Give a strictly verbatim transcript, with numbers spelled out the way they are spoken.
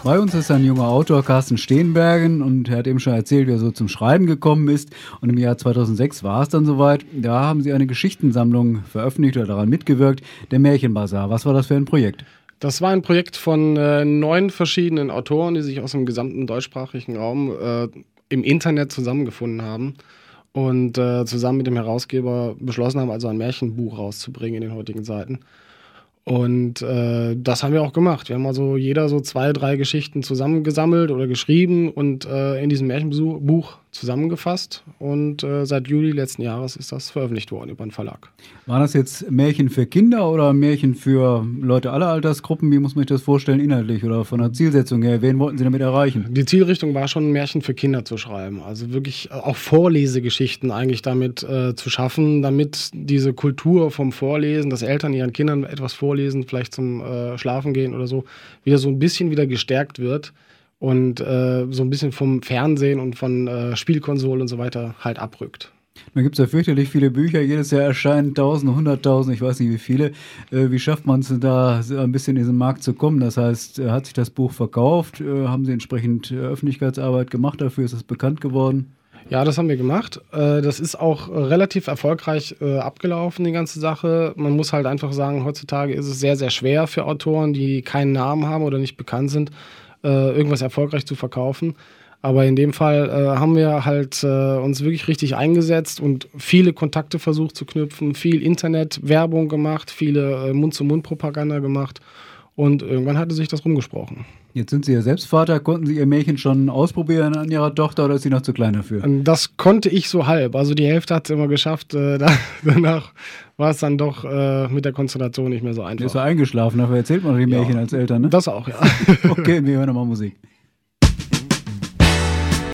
Bei uns ist ein junger Autor, Carsten Steenbergen, und er hat eben schon erzählt, wie er so zum Schreiben gekommen ist. Und im Jahr zweitausendsechs war es dann soweit. Da haben Sie eine Geschichtensammlung veröffentlicht oder daran mitgewirkt, der Märchenbazar. Was war das für ein Projekt? Das war ein Projekt von äh, neun verschiedenen Autoren, die sich aus dem gesamten deutschsprachigen Raum äh, im Internet zusammengefunden haben und äh, zusammen mit dem Herausgeber beschlossen haben, also ein Märchenbuch rauszubringen in den heutigen Zeiten. Und äh, das haben wir auch gemacht. Wir haben also jeder so zwei, drei Geschichten zusammengesammelt oder geschrieben und äh, in diesem Märchenbuch zusammengefasst. Und äh, seit Juli letzten Jahres ist das veröffentlicht worden über einen Verlag. Waren das jetzt Märchen für Kinder oder Märchen für Leute aller Altersgruppen? Wie muss man sich das vorstellen inhaltlich oder von der Zielsetzung her? Wen wollten Sie damit erreichen? Die Zielrichtung war schon, Märchen für Kinder zu schreiben. Also wirklich auch Vorlesegeschichten eigentlich damit äh, zu schaffen, damit diese Kultur vom Vorlesen, dass Eltern ihren Kindern etwas vorlesen, vielleicht zum äh, Schlafen gehen oder so, wieder so ein bisschen wieder gestärkt wird. Und äh, so ein bisschen vom Fernsehen und von äh, Spielkonsolen und so weiter halt abrückt. Da gibt es ja fürchterlich viele Bücher, jedes Jahr erscheinen tausend, hunderttausend, ich weiß nicht wie viele. Äh, wie schafft man es da ein bisschen in diesen Markt zu kommen? Das heißt, äh, hat sich das Buch verkauft? Äh, haben Sie entsprechend äh, Öffentlichkeitsarbeit gemacht dafür? Ist es bekannt geworden? Ja, das haben wir gemacht. Äh, das ist auch äh, relativ erfolgreich äh, abgelaufen, die ganze Sache. Man muss halt einfach sagen, heutzutage ist es sehr, sehr schwer für Autoren, die keinen Namen haben oder nicht bekannt sind, irgendwas erfolgreich zu verkaufen. Aber in dem Fall äh, haben wir halt äh, uns wirklich richtig eingesetzt und viele Kontakte versucht zu knüpfen, viel Internetwerbung gemacht, viele äh, Mund-zu-Mund-Propaganda gemacht und irgendwann hatte sich das rumgesprochen. Jetzt sind Sie ja selbst Vater. Konnten Sie Ihr Märchen schon ausprobieren an Ihrer Tochter oder ist sie noch zu klein dafür? Das konnte ich so halb. Also die Hälfte hat es immer geschafft. Äh, da, danach war es dann doch äh, mit der Konzentration nicht mehr so einfach. Ist er eingeschlafen, dafür erzählt man doch die Märchen ja, als Eltern, ne? Das auch, ja. Okay, wir hören nochmal Musik.